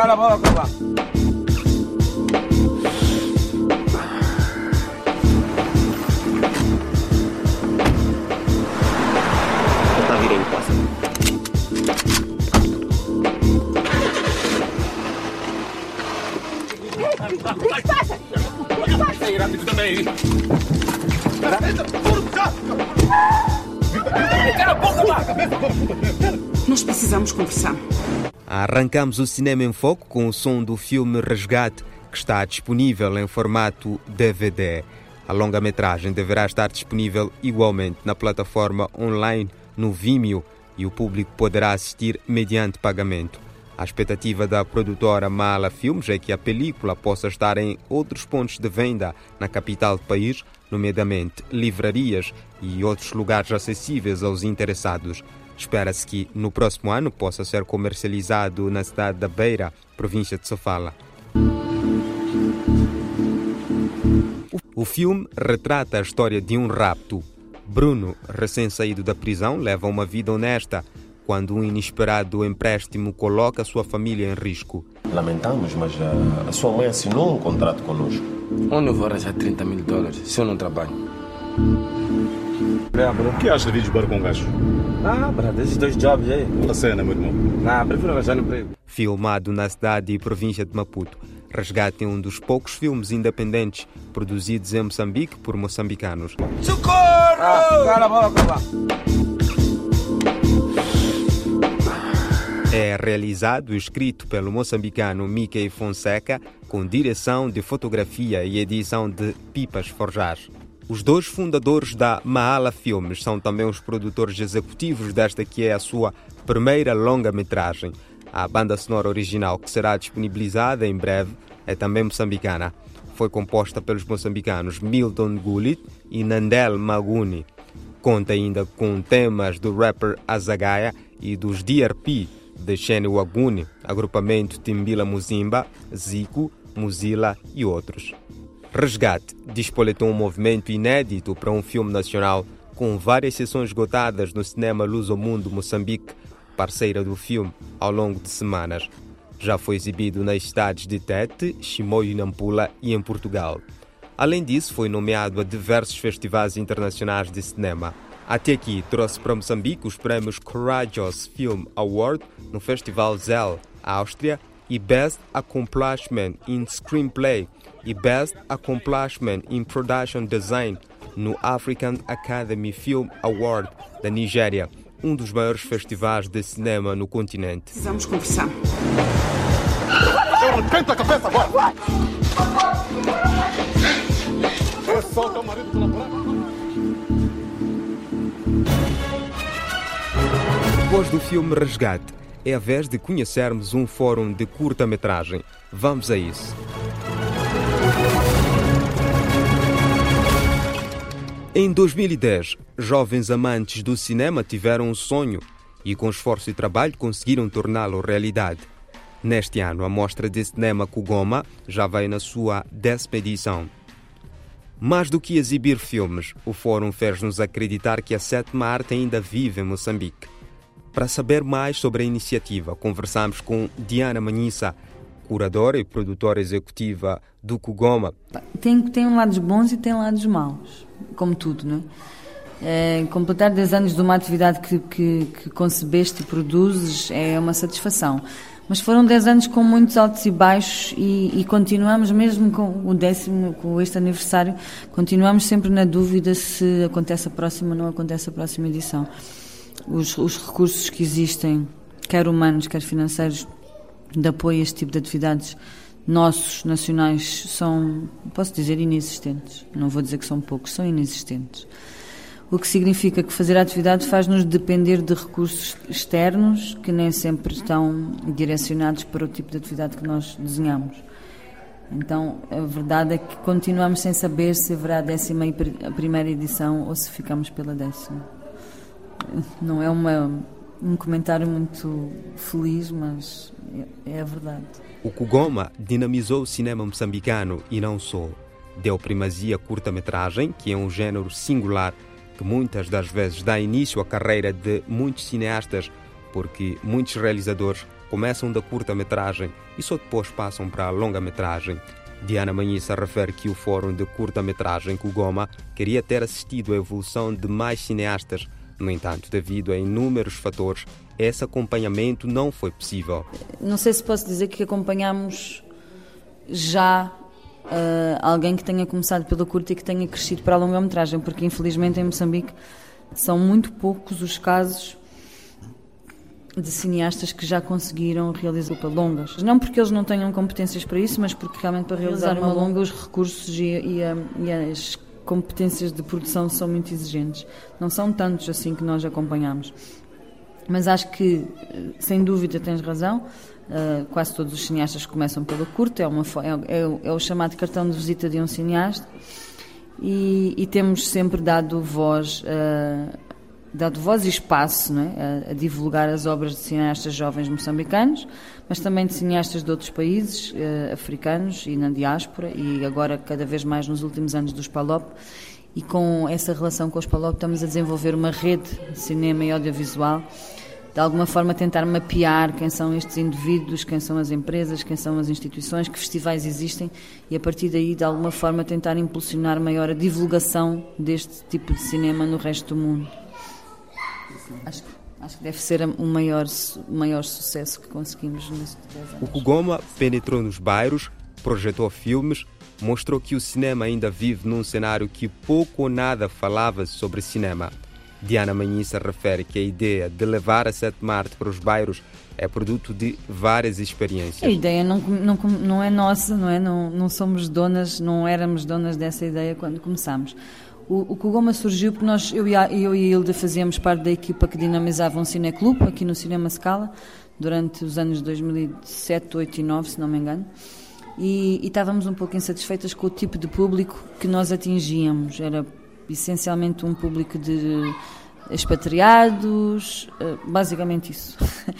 cala a boca, vá. Está a vir em casa. O que se passa? O que se passa? Sai rápido também. Cala a boca, vá. Nós precisamos conversar. Arrancamos o Cinema em Foco com o som do filme Resgate, que está disponível em formato DVD. A longa-metragem deverá estar disponível igualmente na plataforma online no Vimeo e o público poderá assistir mediante pagamento. A expectativa da produtora Mala Filmes é que a película possa estar em outros pontos de venda na capital do país, nomeadamente livrarias e outros lugares acessíveis aos interessados. Espera-se que no próximo ano possa ser comercializado na cidade da Beira, província de Sofala. O filme retrata a história de um rapto. Bruno, recém-saído da prisão, leva uma vida honesta quando um inesperado empréstimo coloca a sua família em risco. Lamentamos, mas a sua mãe assinou um contrato conosco. Onde eu vou arranjar 30 mil dólares se eu não trabalho? O que acha de vir de bar com um gajo? Brad, esses dois jobs aí. Fala cena, meu irmão. Prefiro arranjar emprego. Filmado na cidade e província de Maputo, Resgate é um dos poucos filmes independentes produzidos em Moçambique por moçambicanos. Socorro! Cala a boca, vá. É realizado e escrito pelo moçambicano Mickey Fonseca, com direção de fotografia e edição de Pipas Forjás. Os dois fundadores da Maala Filmes são também os produtores executivos desta que é a sua primeira longa-metragem. A banda sonora original, que será disponibilizada em breve, é também moçambicana. Foi composta pelos moçambicanos Milton Gulit e Nandel Maguni. Conta ainda com temas do rapper Azagaia e dos DRP, de Shene Waguni, agrupamento Timbila Muzimba, Zico, Muzila e outros. Resgate despoletou um movimento inédito para um filme nacional, com várias sessões esgotadas no cinema Lusomundo Moçambique, parceira do filme, ao longo de semanas. Já foi exibido nas cidades de Tete, Chimoio e Nampula e em Portugal. Além disso, foi nomeado a diversos festivais internacionais de cinema. Até aqui trouxe para Moçambique os prémios Courageous Film Award no Festival Zell, Áustria, e Best Accomplishment in Screenplay e Best Accomplishment in Production Design no African Academy Film Award da Nigéria, um dos maiores festivais de cinema no continente. Precisamos conversar. Arrebenta a cabeça agora! Solta o marido pela porta. Depois do filme Resgate, é a vez de conhecermos um fórum de curta-metragem. Vamos a isso. Em 2010, jovens amantes do cinema tiveram um sonho e, com esforço e trabalho, conseguiram torná-lo realidade. Neste ano, a Mostra de Cinema Kugoma já vai na sua 10ª edição. Mais do que exibir filmes, o fórum fez-nos acreditar que a sétima arte ainda vive em Moçambique. Para saber mais sobre a iniciativa, conversamos com Diana Manhissa, curadora e produtora executiva do Kugoma. Tem lados bons e tem lados maus, como tudo, não é? Completar 10 anos de uma atividade que concebeste e produzes é uma satisfação. Mas foram 10 anos com muitos altos e baixos e continuamos, mesmo com o 10º, com este aniversário, continuamos sempre na dúvida se acontece a próxima ou não acontece a próxima edição. Os recursos que existem, quer humanos, quer financeiros, de apoio a este tipo de atividades nossos, nacionais, são, posso dizer, inexistentes. Não vou dizer que são poucos, são inexistentes. O que significa que fazer a atividade faz-nos depender de recursos externos que nem sempre estão direcionados para o tipo de atividade que nós desenhamos. Então, a verdade é que continuamos sem saber se haverá a 11ª edição ou se ficamos pela 10ª. Não é um comentário muito feliz, mas é a verdade. O Kugoma dinamizou o cinema moçambicano e não só. Deu primazia à curta-metragem, que é um género singular que muitas das vezes dá início à carreira de muitos cineastas, porque muitos realizadores começam da curta-metragem e só depois passam para a longa-metragem. Diana Manhissa refere que o Fórum de Curta-Metragem Kugoma queria ter assistido à evolução de mais cineastas. No entanto, devido a inúmeros fatores, esse acompanhamento não foi possível. Não sei se posso dizer que acompanhamos já alguém que tenha começado pela curta e que tenha crescido para a longa-metragem, porque infelizmente em Moçambique são muito poucos os casos de cineastas que já conseguiram realizar longas. Não porque eles não tenham competências para isso, mas porque realmente para realizar uma longa os recursos e as competências de produção são muito exigentes. Não são tantos assim que nós acompanhamos. Mas acho que, sem dúvida, tens razão. Quase todos os cineastas começam pela curta, é o chamado cartão de visita de um cineasta, e temos sempre dado voz e espaço, não é? A divulgar as obras de cineastas jovens moçambicanos, mas também de cineastas de outros países africanos e na diáspora, e agora cada vez mais nos últimos anos dos PALOP. E com essa relação com os PALOP estamos a desenvolver uma rede de cinema e audiovisual, de alguma forma tentar mapear quem são estes indivíduos, quem são as empresas, quem são as instituições, que festivais existem, e a partir daí de alguma forma tentar impulsionar maior a divulgação deste tipo de cinema no resto do mundo. Acho que deve ser o maior sucesso que conseguimos neste ano. O Kugoma penetrou nos bairros, projetou filmes, mostrou que o cinema ainda vive num cenário que pouco ou nada falava sobre cinema. Diana Manhissa refere que a ideia de levar a 7 de Marte para os bairros é produto de várias experiências. A ideia não é nossa, não é? Não somos donas, não éramos donas dessa ideia quando começámos. O Kugoma surgiu porque eu e a Hilda fazíamos parte da equipa que dinamizava um cineclube aqui no Cinema Scala durante os anos 2007, 2008 e 2009, se não me engano. E estávamos um pouco insatisfeitas com o tipo de público que nós atingíamos. Era essencialmente um público de expatriados, basicamente isso.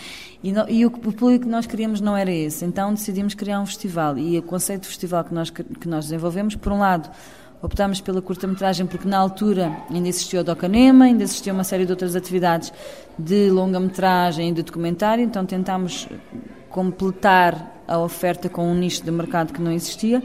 E o público que nós queríamos não era esse. Então decidimos criar um festival. E o conceito de festival que nós desenvolvemos, por um lado, optámos pela curta-metragem porque na altura ainda existia o Docanema, ainda existia uma série de outras atividades de longa-metragem e de documentário, então tentámos completar a oferta com um nicho de mercado que não existia.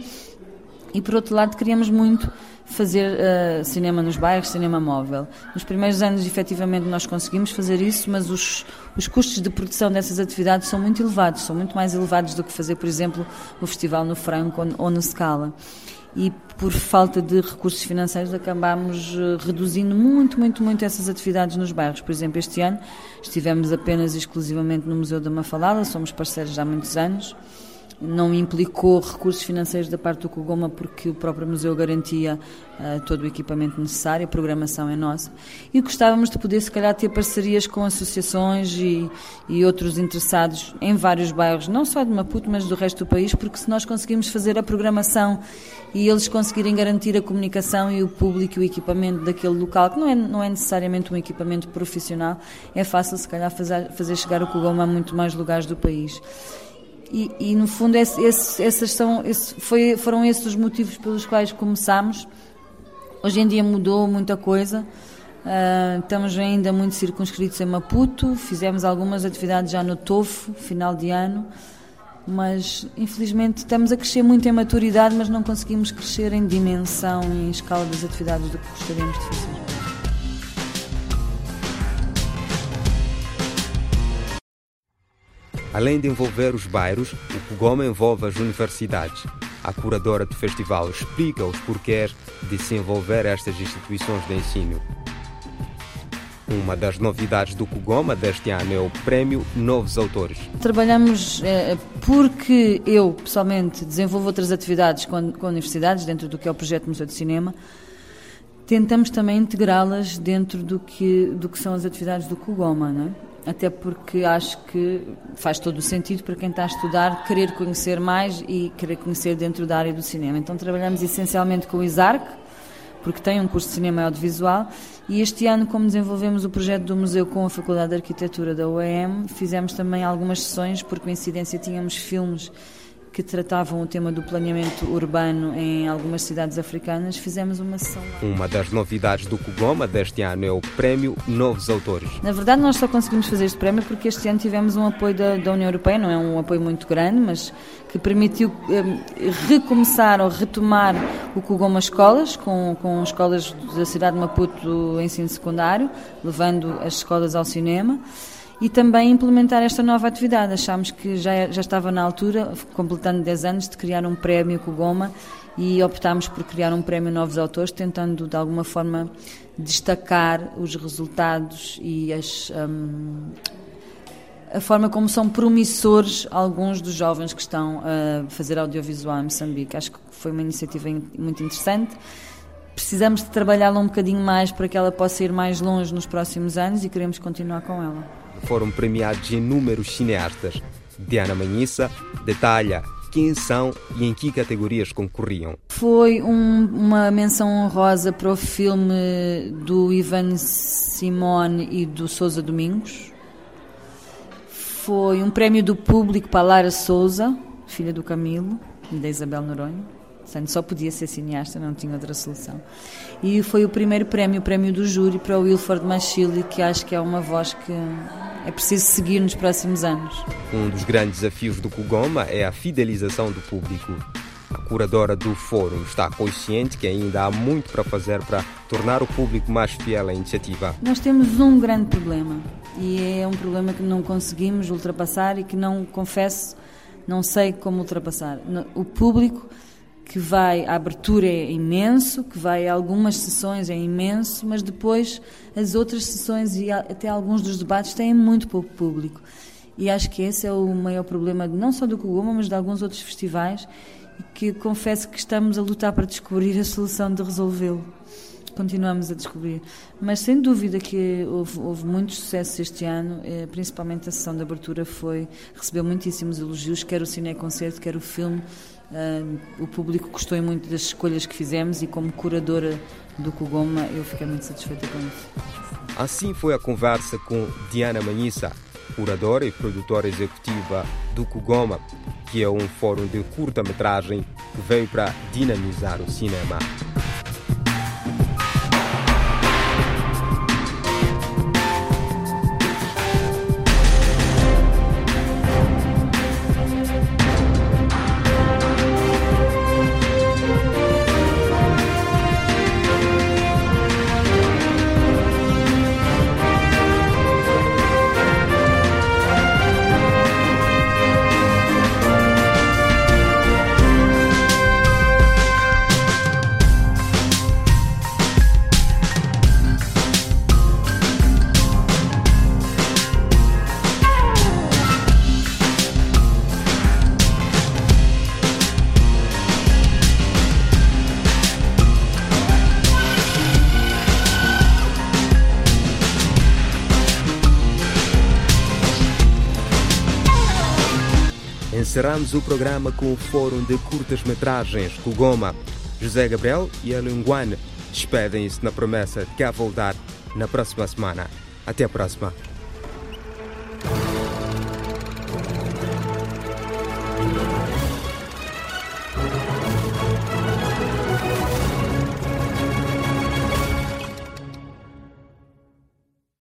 E por outro lado queríamos muito fazer cinema nos bairros, cinema móvel. Nos primeiros anos, efetivamente, nós conseguimos fazer isso, mas os custos de produção dessas atividades são muito elevados, são muito mais elevados do que fazer, por exemplo, o festival no Franco ou no Scala. E por falta de recursos financeiros acabámos reduzindo muito essas atividades nos bairros. Por exemplo, este ano estivemos apenas exclusivamente no Museu da Mafalada, somos parceiros há muitos anos. Não implicou recursos financeiros da parte do Kugoma porque o próprio museu garantia todo o equipamento necessário, a programação é nossa. E gostávamos de poder, se calhar, ter parcerias com associações e outros interessados em vários bairros, não só de Maputo, mas do resto do país, porque se nós conseguirmos fazer a programação e eles conseguirem garantir a comunicação e o público e o equipamento daquele local, que não é necessariamente um equipamento profissional, é fácil, se calhar, fazer chegar o Kugoma a muito mais lugares do país. E no fundo foram esses os motivos pelos quais começámos. Hoje em dia mudou muita coisa, estamos ainda muito circunscritos em Maputo, fizemos algumas atividades já no Tofo, final de ano, mas infelizmente estamos a crescer muito em maturidade, mas não conseguimos crescer em dimensão e em escala das atividades do que gostaríamos de fazer. Além de envolver os bairros, o Kugoma envolve as universidades. A curadora do festival explica os porquês de se envolver estas instituições de ensino. Uma das novidades do Kugoma deste ano é o Prémio Novos Autores. Trabalhamos porque eu, pessoalmente, desenvolvo outras atividades com universidades, dentro do que é o projeto Museu de Cinema. Tentamos também integrá-las dentro do que são as atividades do Kugoma, não é? Até porque acho que faz todo o sentido para quem está a estudar querer conhecer mais e querer conhecer dentro da área do cinema. Então trabalhamos essencialmente com o ISARC, porque tem um curso de cinema e audiovisual, e este ano, como desenvolvemos o projeto do museu com a Faculdade de Arquitetura da UEM, fizemos também algumas sessões, por coincidência tínhamos filmes que tratavam o tema do planeamento urbano em algumas cidades africanas, fizemos uma sessão lá. Uma das novidades do Kugoma deste ano é o Prémio Novos Autores. Na verdade, nós só conseguimos fazer este prémio porque este ano tivemos um apoio da União Europeia, não é um apoio muito grande, mas que permitiu recomeçar ou retomar o Kugoma Escolas, com escolas da cidade de Maputo do ensino secundário, levando as escolas ao cinema. E também implementar esta nova atividade. Achámos que já estava na altura, completando 10 anos, de criar um prémio Kugoma e optámos por criar um prémio Novos Autores, tentando de alguma forma destacar os resultados e a forma como são promissores alguns dos jovens que estão a fazer audiovisual em Moçambique. Acho que foi uma iniciativa muito interessante. Precisamos de trabalhá-la um bocadinho mais para que ela possa ir mais longe nos próximos anos e queremos continuar com ela. Foram premiados inúmeros cineastas. Diana Manhissa detalha quem são e em que categorias concorriam. Foi uma menção honrosa para o filme do Ivan Simone e do Sousa Domingos. Foi um prémio do público para a Lara Souza, filha do Camilo e da Isabel Noronha. Só podia ser cineasta, não tinha outra solução. E foi o primeiro prémio, o prémio do júri, para o Wilford Machili, que acho que é uma voz que é preciso seguir nos próximos anos. Um dos grandes desafios do Kugoma é a fidelização do público. A curadora do fórum está consciente que ainda há muito para fazer para tornar o público mais fiel à iniciativa. Nós temos um grande problema, e é um problema que não conseguimos ultrapassar e que não sei como ultrapassar. O público que vai, a abertura é imenso, que vai a algumas sessões é imenso, mas depois as outras sessões e até alguns dos debates têm muito pouco público. E acho que esse é o maior problema, não só do Kugoma, mas de alguns outros festivais, e que confesso que estamos a lutar para descobrir a solução de resolvê-lo. Continuamos a descobrir. Mas sem dúvida que houve muito sucesso este ano, principalmente a sessão de abertura recebeu muitíssimos elogios, quer o cineconcerto, quer o filme. O público gostou muito das escolhas que fizemos e como curadora do Kugoma eu fiquei muito satisfeita com isso. Assim foi a conversa com Diana Manhissa, curadora e produtora executiva do Kugoma, que é um fórum de curta-metragem que veio para dinamizar o cinema. Encerramos o programa com o Fórum de Curtas-Metragens Kugoma. José Gabriel e Hélio Nguane despedem-se na promessa de cá voltar na próxima semana. Até a próxima.